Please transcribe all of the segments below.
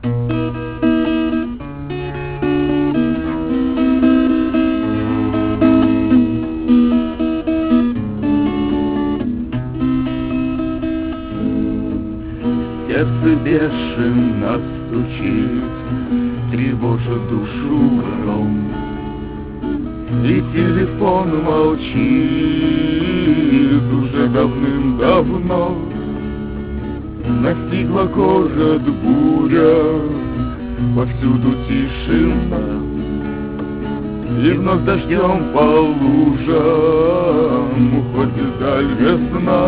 Сердце бешено стучит, тревожит душу гром, и телефон молчит уже давным-давно. Настигла город буря, повсюду тишина, и вновь дождем по лужам уходит вдаль весна.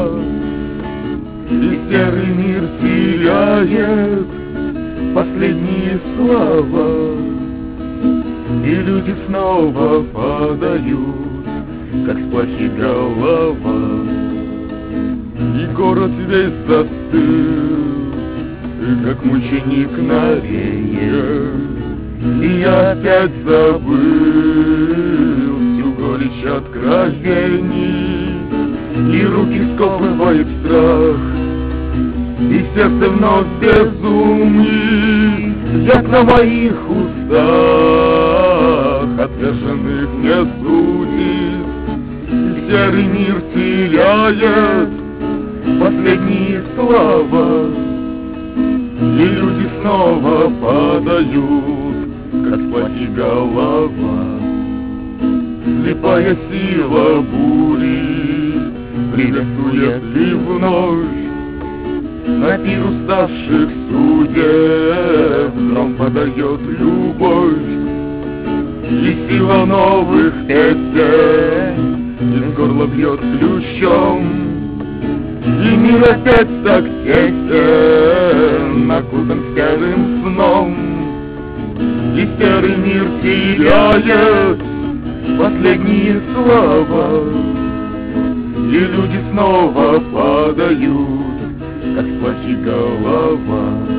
И серый мир теряет последние слова, и люди снова падают, как с плахи голова. И город весь застыл, как мученик на рее, и я опять забыл всю горечь откровений, и руки сковывает страх, и сердце вновь безумный взгляд на моих устах, отверженных не судит. Серый мир теряет последние слова, и люди снова падают, как с плахи голова. Слепая сила бури приветствует ли вновь на пир уставших судеб, гром подает любовь, и сила новых песен из горла бьет ключом, и мир опять так тесен, окутан серым сном, и серый мир теряет последние слова, и люди снова падают, как с плахи голова.